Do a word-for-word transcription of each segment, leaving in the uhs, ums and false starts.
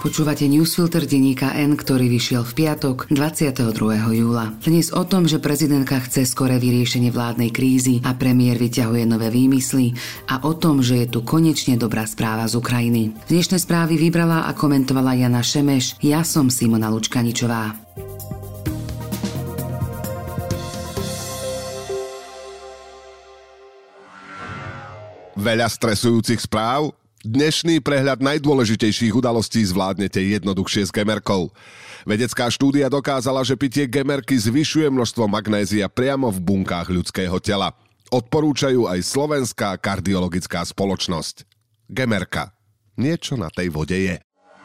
Počúvate newsfilter denníka N, ktorý vyšiel v piatok dvadsiateho druhého júla. Dnes o tom, že prezidentka chce skoré vyriešenie vládnej krízy a premiér vyťahuje nové výmysly a o tom, že je tu konečne dobrá správa z Ukrajiny. Dnešné správy vybrala a komentovala Jana Šemeš, ja som Simona Lučkaničová. Veľa stresujúcich správ? Dnešný prehľad najdôležitejších udalostí zvládnete jednoduchšie s Gemerkou. Vedecká štúdia dokázala, že pitie Gemerky zvyšuje množstvo magnézia priamo v bunkách ľudského tela. Odporúčajú aj Slovenská kardiologická spoločnosť. Gemerka. Niečo na tej vode je.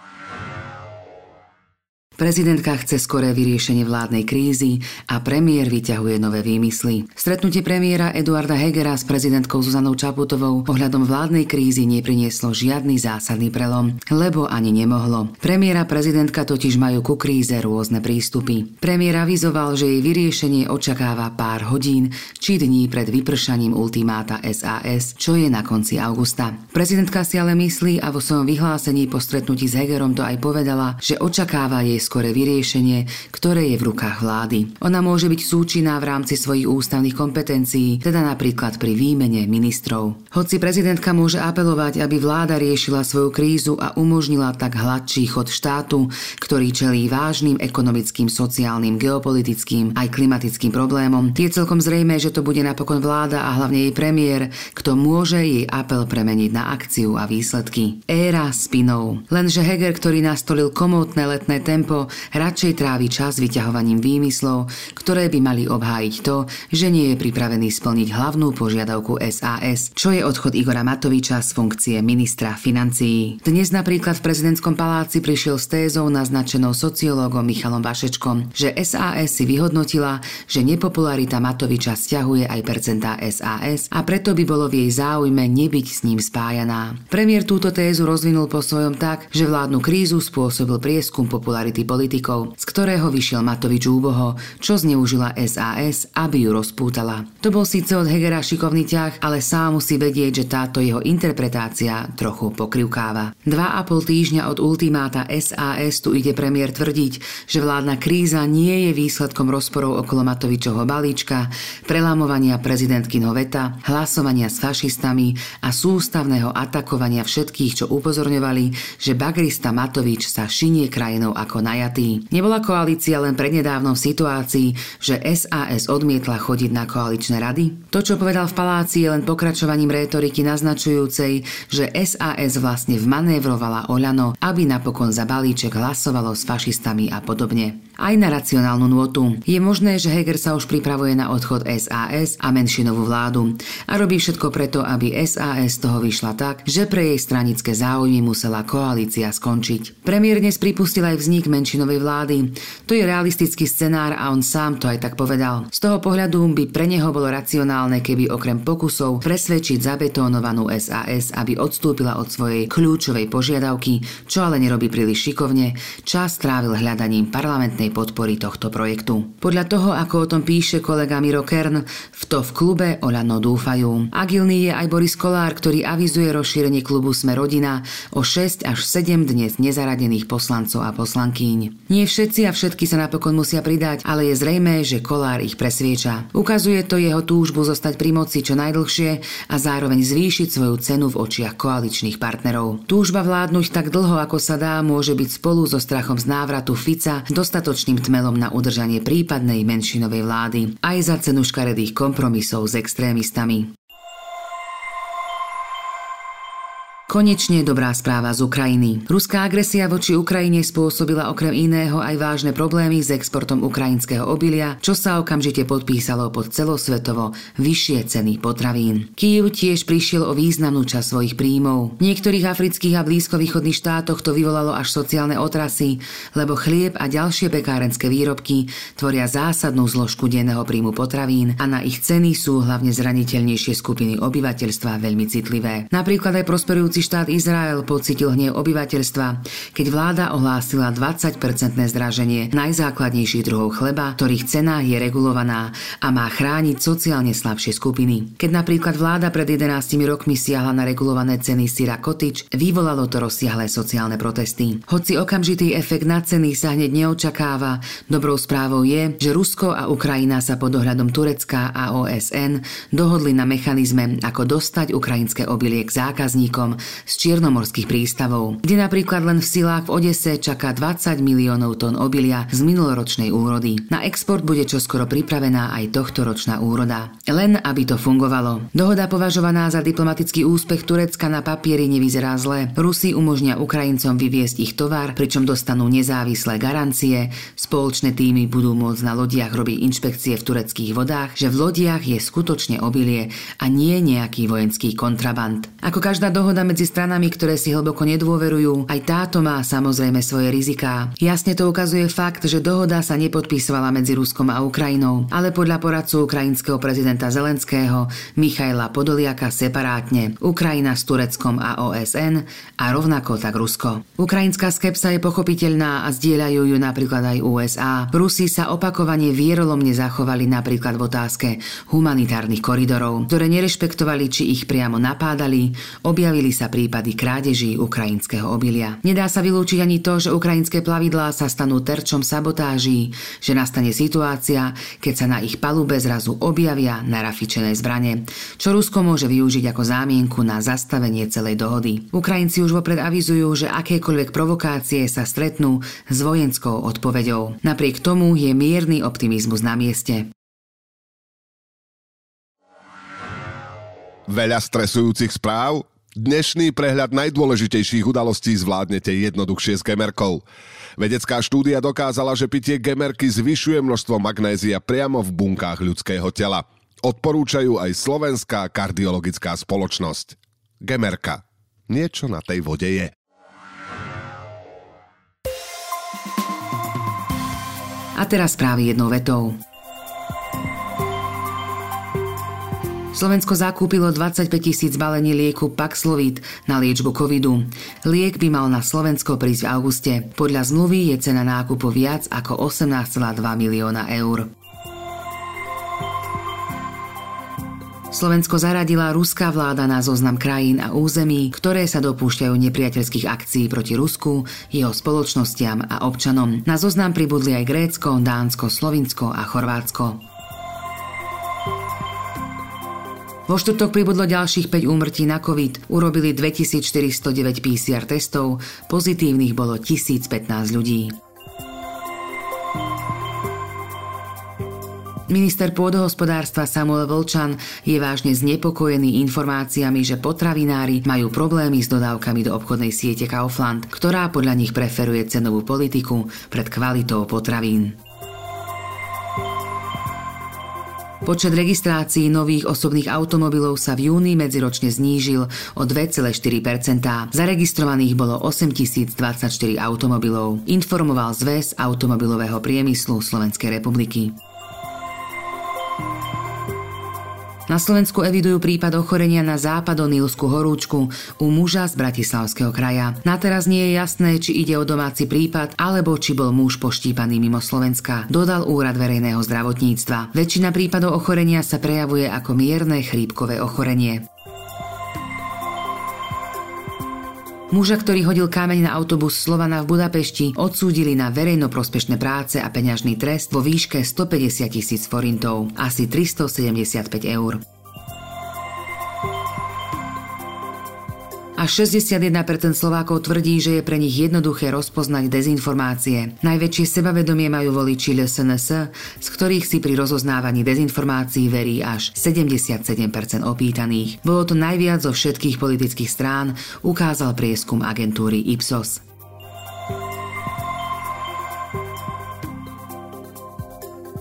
Prezidentka chce skoré vyriešenie vládnej krízy a premiér vyťahuje nové výmysly. Stretnutie premiéra Eduarda Hegera s prezidentkou Zuzanou Čaputovou ohľadom vládnej krízy neprinieslo žiadny zásadný prelom, lebo ani nemohlo. Premiér a prezidentka totiž majú ku kríze rôzne prístupy. Premiér avizoval, že jej vyriešenie očakáva pár hodín či dní pred vypršaním ultimáta es a es, čo je na konci augusta. Prezidentka si ale myslí a vo svojom vyhlásení po stretnutí s Hegerom to aj povedala, že očakáva jej skoré vyriešenie, ktoré je v rukách vlády. Ona môže byť súčinná v rámci svojich ústavných kompetencií, teda napríklad pri výmene ministrov. Hoci prezidentka môže apelovať, aby vláda riešila svoju krízu a umožnila tak hladší chod štátu, ktorý čelí vážnym ekonomickým, sociálnym, geopolitickým aj klimatickým problémom, je celkom zrejmé, že to bude napokon vláda a hlavne jej premiér, kto môže jej apel premeniť na akciu a výsledky. Éra spinov. Lenže Heger, ktorý nastolil komótne letné tempo, radšej trávi čas vyťahovaním výmyslov, ktoré by mali obhájiť to, že nie je pripravený splniť hlavnú požiadavku es a es, čo je odchod Igora Matoviča z funkcie ministra financií. Dnes napríklad v prezidentskom paláci prišiel s tézou naznačenou sociológom Michalom Vašečkom, že es a es si vyhodnotila, že nepopularita Matoviča sťahuje aj percentá es a es a preto by bolo v jej záujme nebyť s ním spájaná. Premiér túto tézu rozvinul po svojom tak, že vládnu krízu spôsobil prieskum popularity politikov, z ktorého vyšiel Matovič úboho, čo zneužila es a es, aby ju rozpútala. To bol síce od Hegera šikovný ťah, ale sám musí vedieť, že táto jeho interpretácia trochu pokrivkáva. Dva a pol týždňa od ultimáta es a es tu ide premiér tvrdiť, že vládna kríza nie je výsledkom rozporov okolo Matovičovho balíčka, prelámovania prezidentkinho veta, hlasovania s fašistami a sústavného atakovania všetkých, čo upozorňovali, že bagrista Matovič sa šinie krajinou ako najatý. Nebola koalícia len prednedávnom v situácii, že es a es odmietla chodiť na koaličné rady? To, čo povedal v paláci, je len pokračovaním rétoriky naznačujúcej, že es a es vlastne vmanévrovala Oľano, aby napokon za balíček hlasovalo s fašistami a podobne. Aj na racionálnu nôtu. Je možné, že Heger sa už pripravuje na odchod es a es a menšinovú vládu a robí všetko preto, aby es a es z toho vyšla tak, že pre jej stranické záujmy musela koalícia skončiť. Premiér dnes pripustil aj vznik menšinovej vlády. To je realistický scenár a on sám to aj tak povedal. Z toho pohľadu by pre neho bolo racionálne, keby okrem pokusov presvedčiť zabetónovanú es a es, aby odstúpila od svojej kľúčovej požiadavky, čo ale nerobí príliš šikovne, čas trávil hľadaním parlamentnej podpory tohto projektu. Podľa toho, ako o tom píše kolega Miro Kern, v to v klube Oľano dúfajú. Agilný je aj Boris Kollár, ktorý avizuje rozšírenie klubu Sme rodina o šesť až sedem dnes nezaradených poslancov a poslankýň. Nie všetci a všetky sa napokon musia pridať, ale je zrejmé, že Kollár ich presvieča. Ukazuje to jeho túžbu zostať pri moci čo najdlhšie a zároveň zvýšiť svoju cenu v očiach koaličných partnerov. Túžba vládnuť tak dlho, ako sa dá, môže byť spolu so strachom z návratu Fica dostatočným tmelom na udržanie prípadnej menšinovej vlády, aj za cenu škaredých kompromisov s extrémistami. Konečne dobrá správa z Ukrajiny. Ruská agresia voči Ukrajine spôsobila okrem iného aj vážne problémy s exportom ukrajinského obilia, čo sa okamžite podpísalo pod celosvetovo vyššie ceny potravín. Kyjev tiež prišiel o významnú časť svojich príjmov. V niektorých afrických a blízkovýchodných štátoch to vyvolalo až sociálne otrasy, lebo chlieb a ďalšie pekárenské výrobky tvoria zásadnú zložku denného príjmu potravín a na ich ceny sú hlavne zraniteľnejšie skupiny obyvateľstva veľmi citlivé. Napríklad aj prosperujúci štát Izrael pocítil hnev obyvateľstva, keď vláda ohlásila dvadsať percentné zdraženie najzákladnejších druhov chleba, ktorých cena je regulovaná a má chrániť sociálne slabšie skupiny. Keď napríklad vláda pred jedenástimi rokmi siahla na regulované ceny syra Cottage, vyvolalo to rozsiahle sociálne protesty. Hoci okamžitý efekt na ceny sa hneď neočakáva, dobrou správou je, že Rusko a Ukrajina sa pod dohľadom Turecka a ó es en dohodli na mechanizme, ako dostať ukrajinské obilie k zákazníkom z čiernomorských prístavov, kde napríklad len v Silách v Odese čaká dvadsať miliónov tón obilia z minuloročnej úrody. Na export bude čoskoro pripravená aj tohtoročná úroda. Len aby to fungovalo. Dohoda považovaná za diplomatický úspech Turecka na papieri nevyzerá zle. Rusi umožnia Ukrajincom vyviesť ich tovar, pričom dostanú nezávislé garancie. Spoločné týmy budú môcť na lodiach robiť inšpekcie v tureckých vodách, že v lodiach je skutočne obilie a nie nejaký vojenský kontraband. Ako každá dohoda medzi stranami, ktoré si hlboko nedôverujú, aj táto má samozrejme svoje riziká. Jasne to ukazuje fakt, že dohoda sa nepodpísovala medzi Ruskom a Ukrajinou, ale podľa poradcu ukrajinského prezidenta Zelenského Michaila Podoliaka separátne. Ukrajina s Tureckom a ó es en a rovnako tak Rusko. Ukrajinská skepsa je pochopiteľná a zdieľajú ju napríklad aj ú es á. Rusi sa opakovane vierolomne zachovali napríklad v otázke humanitárnych koridorov, ktoré nerešpektovali či ich priamo napádali. Objavili sa prípady krádeží ukrajinského obilia. Nedá sa vylúčiť ani to, že ukrajinské plavidlá sa stanú terčom sabotáží, že nastane situácia, keď sa na ich palube zrazu objavia narafičené zbrane, čo Rusko môže využiť ako zámienku na zastavenie celej dohody. Ukrajinci už vopred avizujú, že akékoľvek provokácie sa stretnú s vojenskou odpoveďou. Napriek tomu je mierny optimizmus na mieste. Veľa stresujúcich správ? Dnešný prehľad najdôležitejších udalostí zvládnete jednoduchšie s Gemerkou. Vedecká štúdia dokázala, že pitie Gemerky zvyšuje množstvo magnézia priamo v bunkách ľudského tela. Odporúčajú aj Slovenská kardiologická spoločnosť. Gemerka. Niečo na tej vode je. A teraz správy jednou vetou. Slovensko zakúpilo dvadsaťpäť tisíc balení lieku Paxlovid na liečbu covidu. Liek by mal na Slovensko prísť v auguste. Podľa zmluvy je cena nákupu viac ako osemnásť celá dva milióna eur. Slovensko zaradila ruská vláda na zoznam krajín a území, ktoré sa dopúšťajú nepriateľských akcií proti Rusku, jeho spoločnostiam a občanom. Na zoznam pribudli aj Grécko, Dánsko, Slovinsko a Chorvátsko. Vo štvrtok pribudlo ďalších päť úmrtí na COVID. Urobili dvetisícštyristodeväť pé cé er testov, pozitívnych bolo tisícpätnásť ľudí. Minister pôdohospodárstva Samuel Vlčan je vážne znepokojený informáciami, že potravinári majú problémy s dodávkami do obchodnej siete Kaufland, ktorá podľa nich preferuje cenovú politiku pred kvalitou potravín. Počet registrácií nových osobných automobilov sa v júni medziročne znížil o dva celé štyri percentá. Zaregistrovaných bolo osemtisícdvadsaťštyri automobilov, informoval Zväz automobilového priemyslu Slovenskej republiky. Na Slovensku evidujú prípad ochorenia na západonilskú horúčku u muža z Bratislavského kraja. Na teraz nie je jasné, či ide o domáci prípad, alebo či bol muž poštípaný mimo Slovenska, dodal Úrad verejného zdravotníctva. Väčšina prípadov ochorenia sa prejavuje ako mierne chrípkové ochorenie. Muža, ktorý hodil kameň na autobus Slovana v Budapešti, odsúdili na verejnoprospešné práce a peňažný trest vo výške stopäťdesiat tisíc forintov, asi tristosedemdesiatpäť eur. Až šesťdesiatjeden percent Slovákov tvrdí, že je pre nich jednoduché rozpoznať dezinformácie. Najväčšie sebavedomie majú voliči el es en es, z ktorých si pri rozoznávaní dezinformácií verí až sedemdesiatsedem percent opýtaných. Bolo to najviac zo všetkých politických strán, ukázal prieskum agentúry Ipsos.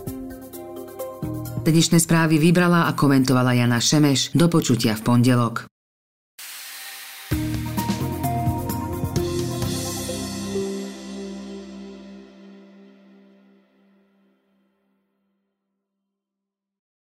Dnešné správy vybrala a komentovala Jana Šemeš. Do počutia v pondelok.